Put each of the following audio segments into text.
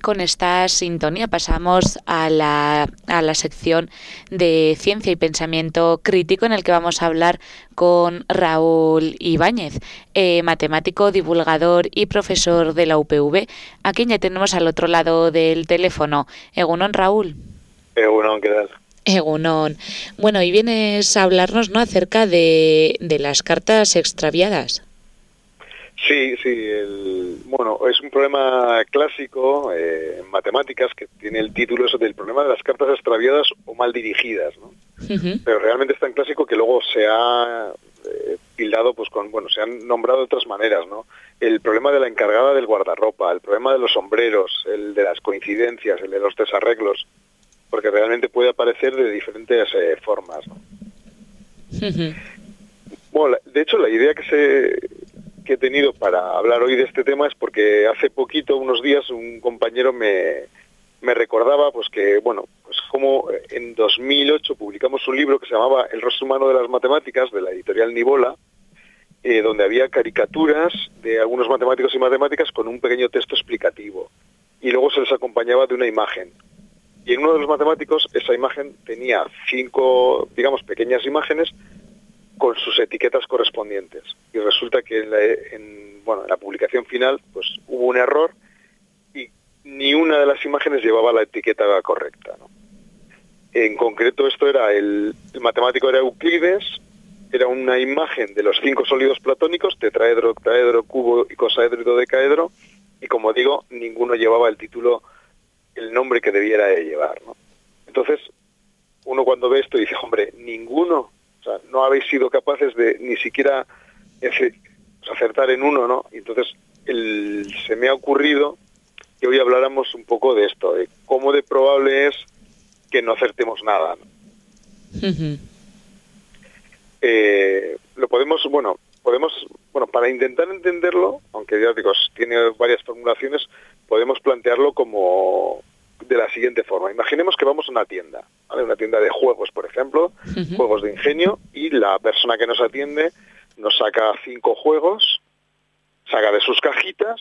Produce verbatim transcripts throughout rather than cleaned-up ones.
con esta sintonía pasamos a la, a la sección de ciencia y pensamiento crítico, en el que vamos a hablar con Raúl Ibáñez, eh, matemático, divulgador y profesor de la U P V, a quien ya tenemos al otro lado del teléfono. Egunon, Raúl. Egunon, ¿qué tal? Egunon. Bueno, y vienes a hablarnos, ¿no?, acerca de, de las cartas extraviadas. Sí, sí. El, bueno, es un problema clásico eh, en matemáticas que tiene el título eso del problema de las cartas extraviadas o mal dirigidas, ¿no? Uh-huh. Pero realmente es tan clásico que luego se ha eh, tildado, pues con, bueno, se han nombrado de otras maneras, ¿no? El problema de la encargada del guardarropa, el problema de los sombreros, el de las coincidencias, el de los desarreglos, porque realmente puede aparecer de diferentes eh, formas, ¿no? Uh-huh. Bueno, de hecho, la idea que se que he tenido para hablar hoy de este tema es porque hace poquito, unos días, un compañero me, me recordaba pues que, bueno, pues como en dos mil ocho publicamos un libro que se llamaba El rostro humano de las matemáticas, de la editorial Nivola, eh, donde había caricaturas de algunos matemáticos y matemáticas con un pequeño texto explicativo, y luego se les acompañaba de una imagen. Y en uno de los matemáticos esa imagen tenía cinco, digamos, pequeñas imágenes con sus etiquetas correspondientes. Y resulta que en la, en, bueno, en la publicación final pues hubo un error y ni una de las imágenes llevaba la etiqueta correcta, ¿no? En concreto esto era, el, el matemático era Euclides, era una imagen de los cinco sólidos platónicos, tetraedro, octaedro, cubo, icosaedro y dodecaedro, y como digo, ninguno llevaba el título, el nombre que debiera de llevar, ¿no? Entonces, uno cuando ve esto dice, hombre, ninguno, o sea, no habéis sido capaces de ni siquiera ese, pues, acertar en uno, ¿no? Y entonces el, se me ha ocurrido que hoy habláramos un poco de esto, de cómo de probable es que no acertemos nada, ¿no? Uh-huh. Eh, lo podemos, bueno, podemos, bueno, para intentar entenderlo, aunque ya digo, tiene varias formulaciones, podemos plantearlo como de la siguiente forma. Imaginemos que vamos a una tienda, ¿vale? Una tienda de juegos, por ejemplo, uh-huh. juegos de ingenio, y la persona que nos atiende nos saca cinco juegos, saca de sus cajitas,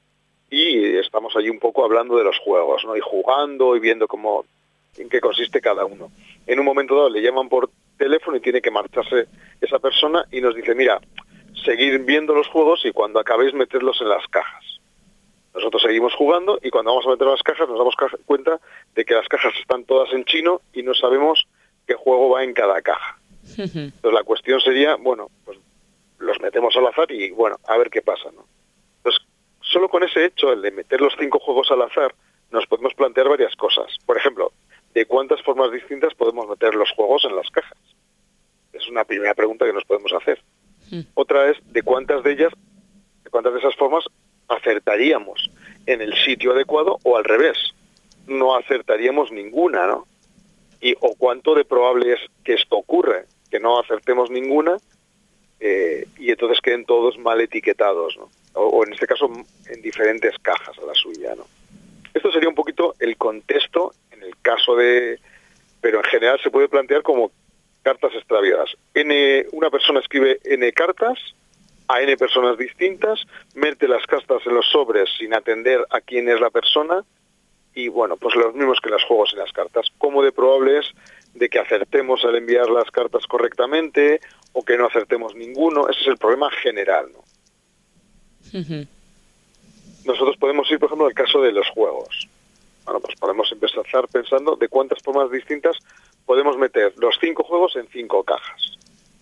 y estamos allí un poco hablando de los juegos, ¿no? Y jugando y viendo cómo, en qué consiste cada uno. En un momento dado le llaman por teléfono y tiene que marcharse esa persona y nos dice, mira, seguid viendo los juegos y cuando acabéis meterlos en las cajas. Nosotros seguimos jugando y cuando vamos a meter las cajas nos damos cuenta de que las cajas están todas en chino y no sabemos qué juego va en cada caja. Entonces la cuestión sería, bueno, pues los metemos al azar y bueno, a ver qué pasa, ¿no? Entonces, solo con ese hecho, el de meter los cinco juegos al azar, nos podemos plantear varias cosas. Por ejemplo, ¿de cuántas formas distintas podemos meter los juegos en las cajas? Es una primera pregunta que nos podemos hacer. Sí. Otra es, ¿de cuántas de ellas, de cuántas de esas formas acertaríamos en el sitio adecuado o al revés? No acertaríamos ninguna, ¿no? Y o cuánto de probable es que esto ocurra, que no acertemos ninguna eh, y entonces queden todos mal etiquetados, ¿no? O, o en este caso en diferentes cajas a la suya, ¿no? Esto sería un poquito el contexto en el caso de... Pero en general se puede plantear como cartas extraviadas. N, una persona escribe N cartas a N personas distintas, mete las cartas en los sobres sin atender a quién es la persona y, bueno, pues los mismos que en los juegos y las cartas. ¿Cómo de probable es de que acertemos al enviar las cartas correctamente o que no acertemos ninguno? Ese es el problema general, ¿no? Uh-huh. Nosotros podemos ir, por ejemplo, al caso de los juegos. Bueno, pues podemos empezar pensando de cuántas formas distintas podemos meter los cinco juegos en cinco cajas.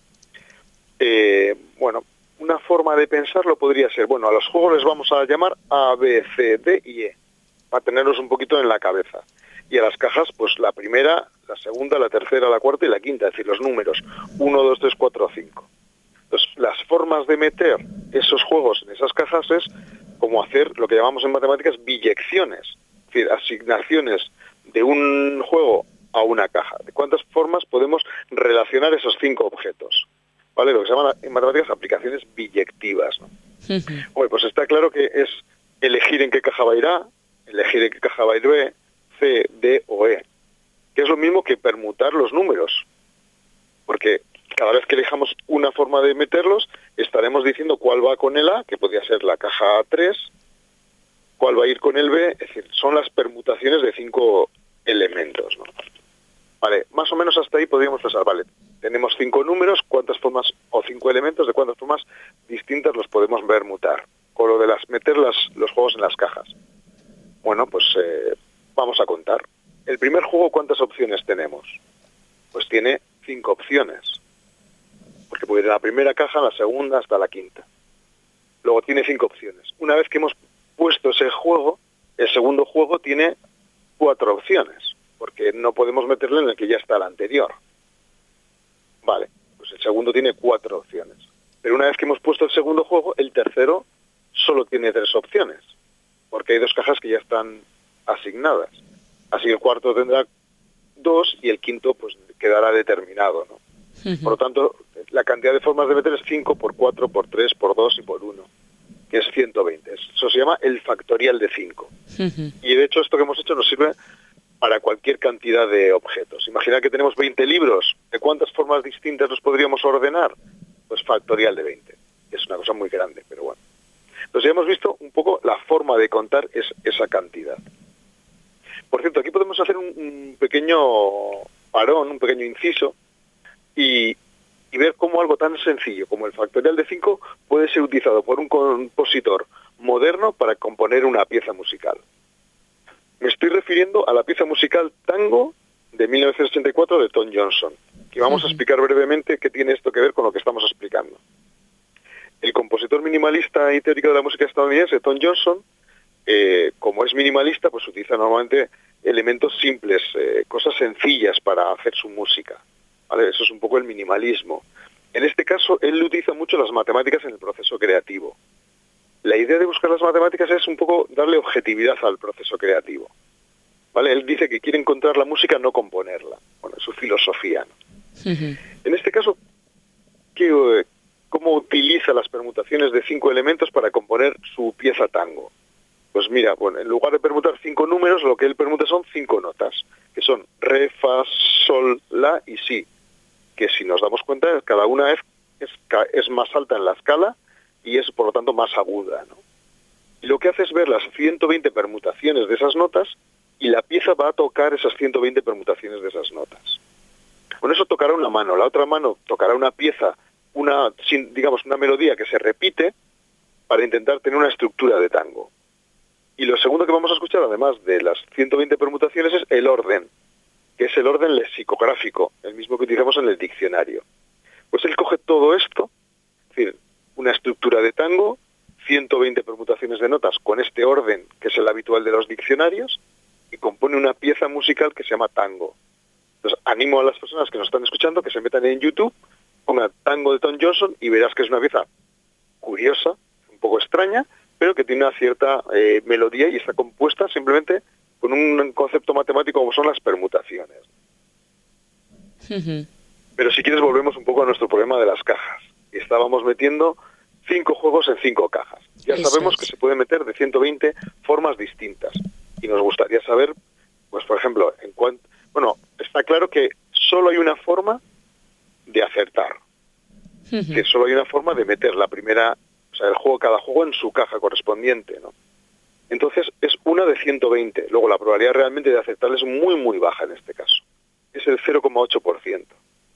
Eh, bueno, una forma de pensarlo podría ser, bueno, a los juegos les vamos a llamar A, B, C, D y E, para tenerlos un poquito en la cabeza. Y a las cajas, pues la primera, la segunda, la tercera, la cuarta y la quinta, es decir, los números uno, dos, tres, cuatro, cinco. Entonces, las formas de meter esos juegos en esas cajas es como hacer lo que llamamos en matemáticas biyecciones, es decir, asignaciones de un juego a una caja. ¿De cuántas formas podemos relacionar esos cinco objetos? ¿Vale? Lo que se llaman en matemáticas aplicaciones biyectivas, ¿no? Uh-huh. Bueno, pues está claro que es elegir en qué caja va a ir A, elegir en qué caja va a ir B, C, D o E, que es lo mismo que permutar los números, porque cada vez que elijamos una forma de meterlos, estaremos diciendo cuál va con el A, que podría ser la caja tres, cuál va a ir con el B, es decir, son las permutaciones de cinco elementos, ¿no? Vale, más o menos hasta ahí podríamos pensar, vale, tenemos cinco números, cuántas formas, o cinco elementos, de cuántas formas distintas los podemos permutar, con lo de las meter las, los juegos en las cajas. Bueno, pues eh, vamos a contar. El primer juego, ¿cuántas opciones tenemos? Pues tiene cinco opciones, porque puede ir de la primera caja a la segunda hasta la quinta. Luego tiene cinco opciones. Una vez que hemos puesto ese juego, el segundo juego tiene cuatro opciones, porque no podemos meterle en el que ya está el anterior. Vale, pues el segundo tiene cuatro opciones. Pero una vez que hemos puesto el segundo juego, el tercero solo tiene tres opciones, porque hay dos cajas que ya están asignadas. Así el cuarto tendrá dos y el quinto pues quedará determinado, ¿no? Uh-huh. Por lo tanto, la cantidad de formas de meter es cinco por cuatro, por tres, por dos y por uno, que es ciento veinte. Eso se llama el factorial de cinco. Uh-huh. Y de hecho esto que hemos hecho nos sirve para cualquier cantidad de objetos. Imagina que tenemos veinte libros. ¿De cuántas formas distintas los podríamos ordenar? Pues factorial de veinte. Es una cosa muy grande, pero bueno. Entonces ya hemos visto un poco la forma de contar es esa cantidad. Por cierto, aquí podemos hacer un, un pequeño parón, un pequeño inciso, y, y ver cómo algo tan sencillo como el factorial de cinco puede ser utilizado por un compositor moderno para componer una pieza musical. Me estoy refiriendo a la pieza musical Tango de mil novecientos ochenta y cuatro de Tom Johnson, que vamos a explicar brevemente qué tiene esto que ver con lo que estamos explicando. El compositor minimalista y teórico de la música estadounidense, Tom Johnson, eh, como es minimalista, pues utiliza normalmente elementos simples, eh, cosas sencillas para hacer su música, ¿vale? Eso es un poco el minimalismo. En este caso, él utiliza mucho las matemáticas en el proceso creativo. La idea de buscar las matemáticas es un poco darle objetividad al proceso creativo, ¿vale? Él dice que quiere encontrar la música, no componerla. Bueno, es su filosofía, ¿no? Uh-huh. En este caso, ¿qué, ¿cómo utiliza las permutaciones de cinco elementos para componer su pieza tango? Pues mira, bueno, en lugar de permutar cinco números, lo que él permuta son cinco notas, que son re, fa, sol, la y si, que si nos damos cuenta, cada una es, es, es más alta en la escala y es, por lo tanto, más aguda, ¿no? Y lo que hace es ver las ciento veinte permutaciones de esas notas y la pieza va a tocar esas ciento veinte permutaciones de esas notas. Con eso tocará una mano, la otra mano tocará una pieza, una, digamos, una melodía que se repite para intentar tener una estructura de tango. Y lo segundo que vamos a escuchar, además de las ciento veinte permutaciones, es el orden, que es el orden lexicográfico, el mismo que utilizamos en el diccionario. Pues él coge todo esto, es decir, una estructura de tango, ciento veinte permutaciones de notas con este orden, que es el habitual de los diccionarios, y compone una pieza musical que se llama tango. Entonces, animo a las personas que nos están escuchando que se metan en YouTube, pongan Tango de Tom Johnson y verás que es una pieza curiosa, un poco extraña, pero que tiene una cierta eh, melodía y está compuesta simplemente con un concepto matemático como son las permutaciones. Uh-huh. Pero si quieres volvemos un poco a nuestro problema de las cajas. Estábamos metiendo cinco juegos en cinco cajas. Ya Eso sabemos es. que se puede meter de ciento veinte formas distintas. Y nos gustaría saber, pues por ejemplo, en cuanto... Bueno, está claro que solo hay una forma de acertar. Uh-huh. Que solo hay una forma de meter la primera... O sea, el juego, cada juego en su caja correspondiente, ¿no? Entonces, es una de ciento veinte. Luego, la probabilidad realmente de acertar es muy, muy baja en este caso. Es el cero coma ocho por ciento.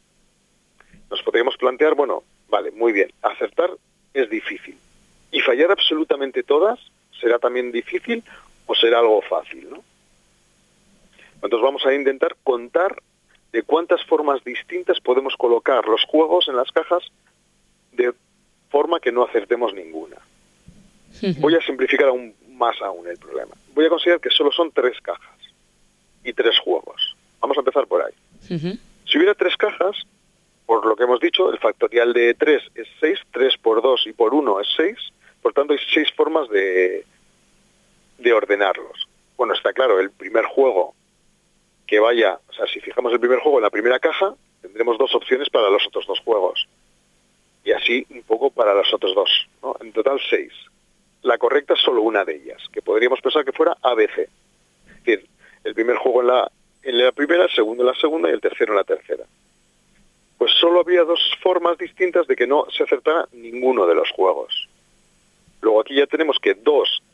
Nos podríamos plantear, bueno, vale, muy bien, acertar es difícil. ¿Y fallar absolutamente todas será también difícil o será algo fácil, ¿no? Entonces, vamos a intentar contar de cuántas formas distintas podemos colocar los juegos en las cajas de forma que no acertemos ninguna. Voy a simplificar aún más aún el problema. Voy a considerar que solo son tres cajas y tres juegos. Vamos a empezar por ahí. Uh-huh. Si hubiera tres cajas, por lo que hemos dicho, el factorial de tres es seis, tres por dos y por uno es seis, por tanto hay seis formas de, de ordenarlos. Bueno, está claro, el primer juego que vaya, o sea, si fijamos el primer juego en la primera caja, tendremos dos opciones para los otros dos juegos. Y así un poco para los otros dos, ¿no? En total seis. La correcta es solo una de ellas, que podríamos pensar que fuera A B C. Es decir, el primer juego en la, en la primera, el segundo en la segunda y el tercero en la tercera. Pues solo había dos formas distintas de que no se acertara ninguno de los juegos. Luego aquí ya tenemos que dos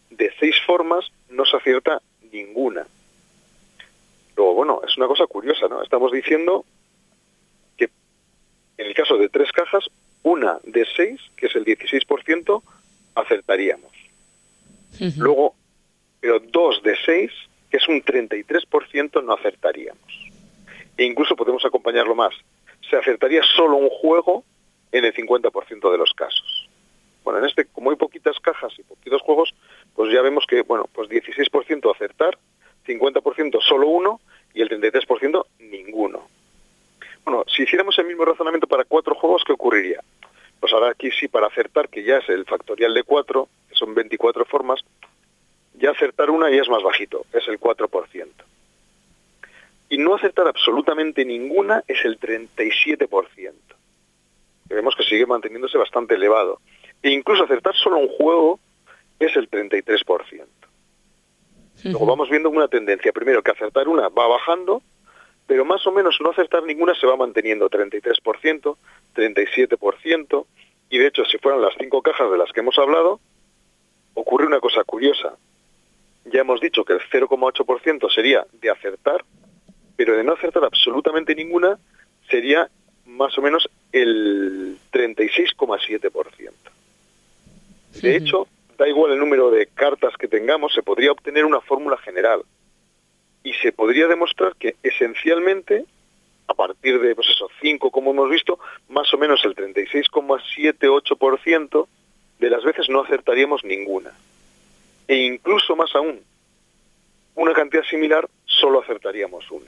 de seis formas no se acierta ninguna. Luego, bueno, es una cosa curiosa, ¿no? Estamos diciendo que en el caso de tres cajas, una de seis, que es el dieciséis por ciento, acertaríamos. Uh-huh. Luego, pero dos de seis, que es un treinta y tres por ciento, no acertaríamos. E incluso podemos acompañarlo más. Se acertaría solo un juego en el cincuenta por ciento de los casos. Bueno, en este, como hay poquitas cajas y poquitos juegos, pues ya vemos que, bueno, pues dieciséis por ciento acertar, cincuenta por ciento solo uno y el treinta y tres por ciento ninguno. Bueno, si hiciéramos el mismo razonamiento para cuatro juegos, ¿qué ocurriría? Pues ahora aquí sí, para acertar, que ya es el factorial de cuatro, que son veinticuatro formas, ya acertar una ya es más bajito, es el cuatro por ciento. Y no acertar absolutamente ninguna es el treinta y siete por ciento. Vemos que sigue manteniéndose bastante elevado. E incluso acertar solo un juego es el treinta y tres por ciento. Luego vamos viendo una tendencia. Primero, que acertar una va bajando, pero más o menos no acertar ninguna se va manteniendo. treinta y tres por ciento, treinta y siete por ciento. Y de hecho, si fueran las cinco cajas de las que hemos hablado, ocurre una cosa curiosa. Ya hemos dicho que el cero coma ocho por ciento sería de acertar, pero de no acertar absolutamente ninguna sería más o menos el treinta y seis coma siete por ciento. De hecho, da igual el número de cartas que tengamos, se podría obtener una fórmula general. Y se podría demostrar que esencialmente, a partir de, pues eso, cinco, como hemos visto, más o menos el treinta y seis coma setenta y ocho por ciento de las veces no acertaríamos ninguna. E incluso más aún, una cantidad similar, solo acertaríamos una.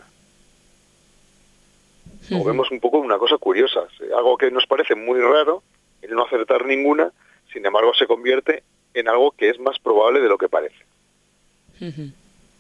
Como vemos un poco una cosa curiosa, algo que nos parece muy raro, el no acertar ninguna, sin embargo se convierte en algo que es más probable de lo que parece. Uh-huh.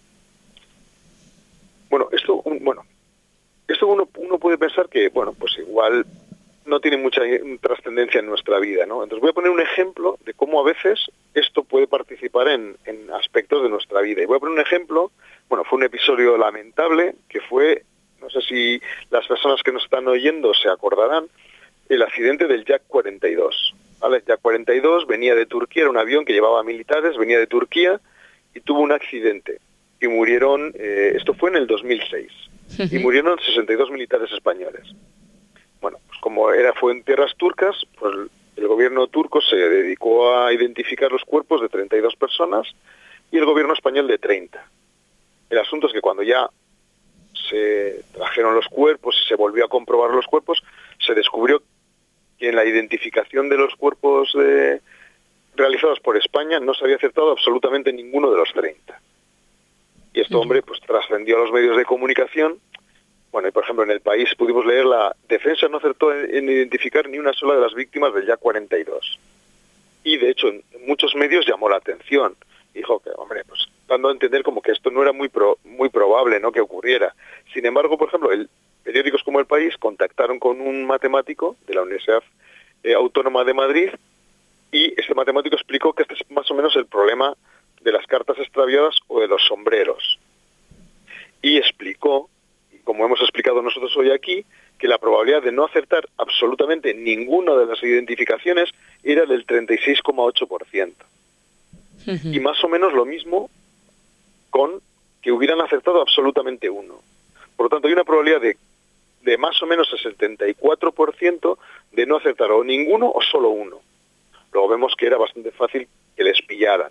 Bueno, esto, bueno, esto uno, uno puede pensar que, bueno, pues igual no tiene mucha trascendencia en nuestra vida, ¿no? Entonces voy a poner un ejemplo de cómo a veces esto puede participar en, en aspectos de nuestra vida. Y voy a poner un ejemplo, bueno, fue un episodio lamentable que fue, no sé si las personas que nos están oyendo se acordarán, el accidente del Yak cuarenta y dos. ¿Vale? Yak cuarenta y dos venía de Turquía, era un avión que llevaba militares, venía de Turquía y tuvo un accidente. Y murieron, eh, esto fue en el dos mil seis, y murieron sesenta y dos militares españoles. Bueno, pues como era, fue en tierras turcas, pues el gobierno turco se dedicó a identificar los cuerpos de treinta y dos personas y el gobierno español de treinta. El asunto es que cuando ya se trajeron los cuerpos y se volvió a comprobar los cuerpos, se descubrió que en la identificación de los cuerpos de, realizados por España no se había acertado absolutamente ninguno de los treinta. Y este hombre pues trascendió a los medios de comunicación. Bueno, y por ejemplo en El País pudimos leer: la defensa no acertó en, en identificar ni una sola de las víctimas del Yak cuarenta y dos. Y de hecho en muchos medios llamó la atención. Dijo que, hombre, pues dando a entender como que esto no era muy pro, muy probable, ¿no?, que ocurriera. Sin embargo, por ejemplo, el, periódicos como El País contactaron con un matemático de la Universidad eh, Autónoma de Madrid y este matemático explicó que este es más o menos el problema de las cartas extraviadas o de los sombreros. Y explicó, como hemos explicado nosotros hoy aquí, que la probabilidad de no acertar absolutamente ninguna de las identificaciones era del treinta y seis coma ocho por ciento. Uh-huh. Y más o menos lo mismo con que hubieran acertado absolutamente uno. Por lo tanto, hay una probabilidad de, de más o menos el setenta y cuatro por ciento de no acertar o ninguno o solo uno. Luego vemos que era bastante fácil que les pillaran,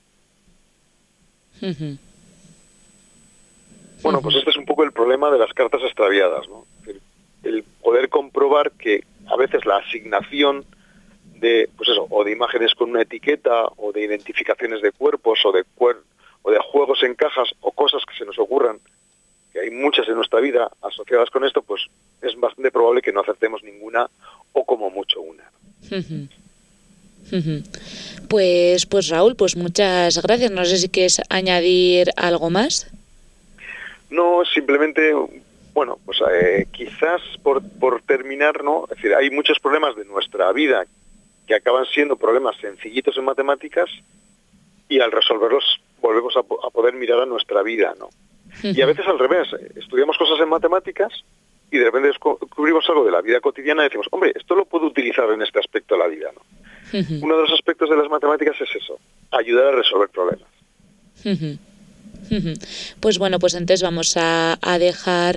¿no? Uh-huh. Bueno, uh-huh. Pues este es un poco el problema de las cartas extraviadas, ¿no? El, el poder comprobar que a veces la asignación de, pues eso, o de imágenes con una etiqueta, o de identificaciones de cuerpos, o de, cuer- o de juegos en cajas, o cosas que se nos ocurran, que hay muchas en nuestra vida asociadas con esto, pues es bastante probable que no acertemos ninguna, o como mucho una. Uh-huh. Uh-huh. Pues, pues Raúl, pues muchas gracias. No sé si quieres añadir algo más. No, simplemente, bueno, pues eh, quizás por, por terminar, ¿no? Es decir, hay muchos problemas de nuestra vida que acaban siendo problemas sencillitos en matemáticas y al resolverlos volvemos a, a poder mirar a nuestra vida, ¿no? Uh-huh. Y a veces al revés, estudiamos cosas en matemáticas y de repente descubrimos algo de la vida cotidiana y decimos, hombre, esto lo puedo utilizar en este aspecto de la vida, ¿no? Uh-huh. Uno de los aspectos de las matemáticas es eso, ayudar a resolver problemas. Uh-huh. Uh-huh. Pues bueno, pues entonces vamos a, a dejar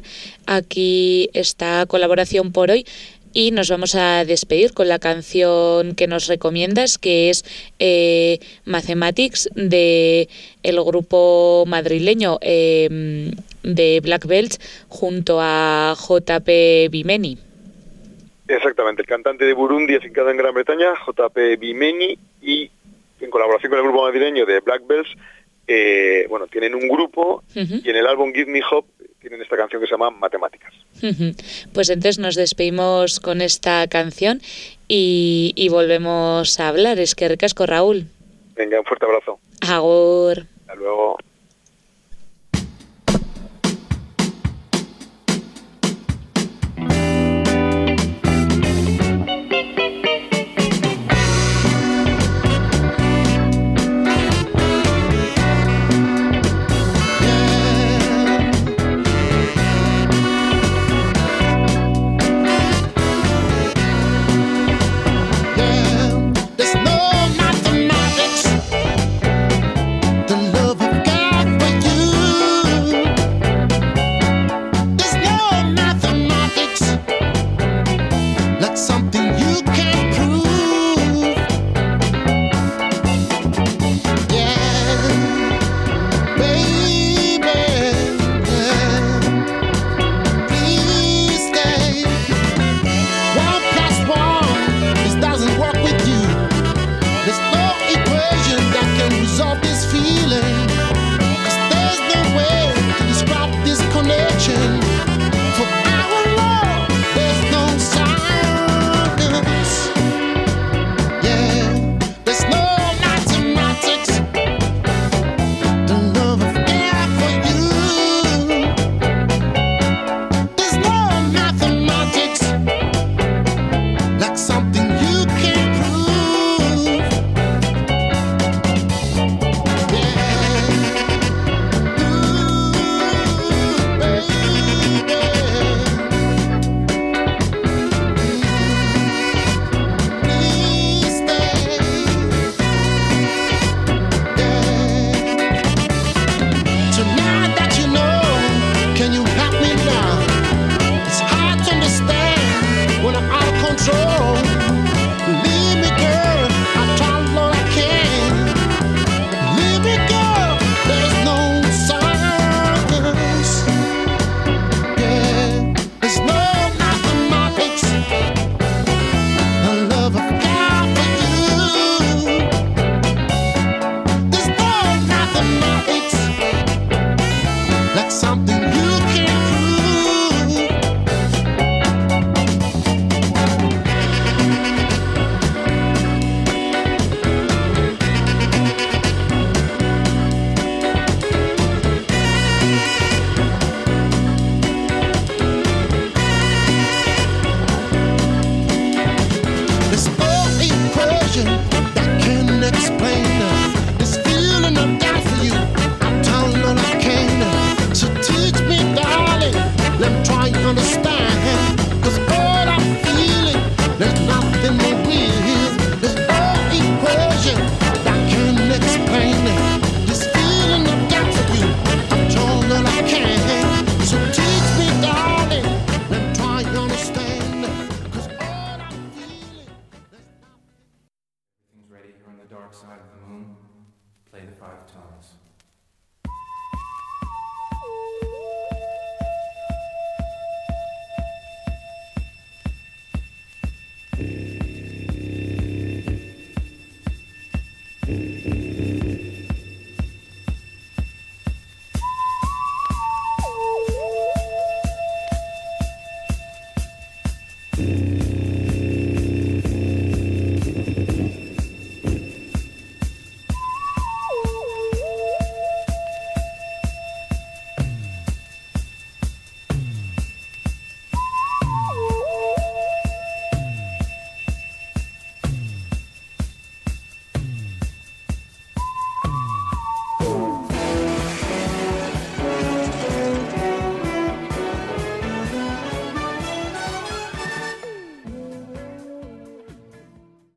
aquí esta colaboración por hoy y nos vamos a despedir con la canción que nos recomiendas, que es eh, Mathematics, de el grupo madrileño eh, de Black Belts junto a J P Bimeni. Exactamente, el cantante de Burundi afincado en Gran Bretaña, J P Bimeni, y en colaboración con el grupo madrileño de Black Belts, eh, bueno, tienen un grupo, uh-huh, y en el álbum Give Me Hope tienen esta canción que se llama Matemáticas. Uh-huh. Pues entonces nos despedimos con esta canción y, y volvemos a hablar. Es que ricasco, Raúl. Venga, un fuerte abrazo. Agur. Hasta luego. Side of the moon, play the five tones.